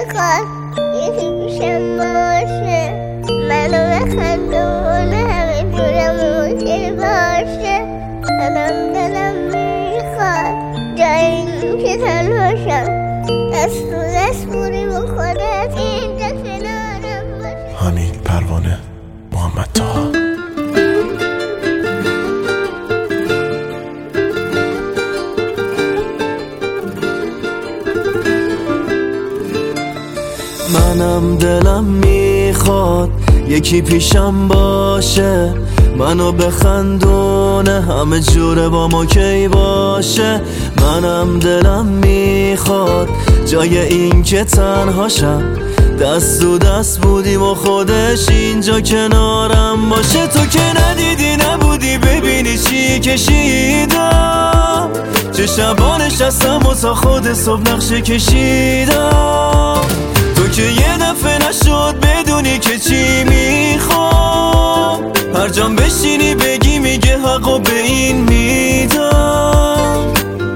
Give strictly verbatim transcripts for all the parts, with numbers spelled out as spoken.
میخواد یکی پیشم باشه، منو بخندونه همه جورم ممکن باشه. منم دلم میخواد جای این که تنهاشم، دست تو دست بوری با خودت اینجا کنارم باشه. حمیل پروانه، محمد طاها. منم دلم میخواد یکی پیشم باشه، منو بخندونه همه جوره با ما کی باشه. منم دلم میخواد جای این که تنهاشم، دست و دست بودیم و خودش اینجا کنارم باشه. تو که ندیدی نبودی ببینی چی کشیدم، چه شبا نشستم و تا خود صبح نقشه کشیدم. تو که یه دفعه نشد بدونی که چی میخوام، هر جام بشینی بگی میگه حقو به این میدم.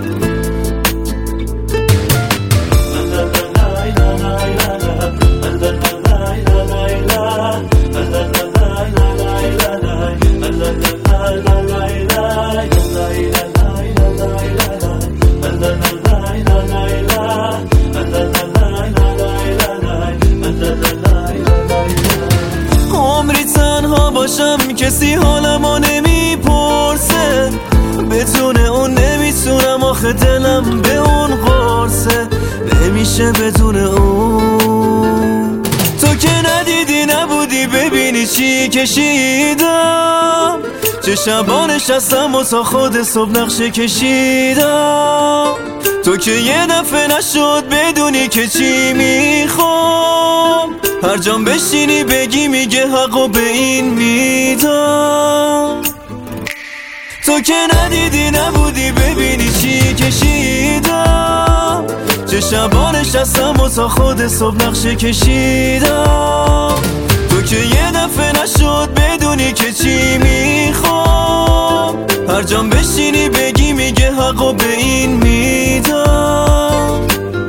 کسی حالمو نمیپرسه، بدون اون نمیتونم آخه دلم به اون قرصه، نمیشه بدون اون. تو که ندیدی نبودی ببینی چی کشیدم، چه شبا نشستم و تا خود صبح نقشه کشیدم. تو که یه دفعه نشد بدونی که چی میخوام، هر جام بشینی بگی میگه حقو به این میدم. تو که ندیدی نبودی ببینی چی کشیدم، چه شبا نشستم و تا خود صبح نقشه کشیدم. تو که یه دفعه نشد بدونی که چی میخوام، هر جام بشینی بگی میگه حقو به این میدم.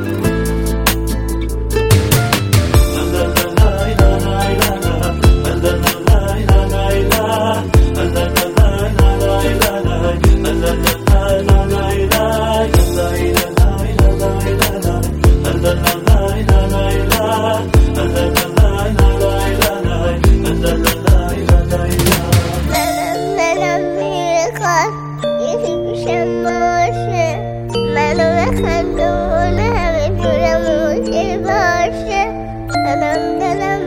یکی پیشم باشه، منو بخندونه همه جورم ممکن باشه. منم دلم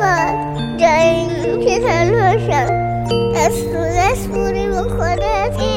میخواد جای این که تنهاشم، دست تو دست بوری با خودت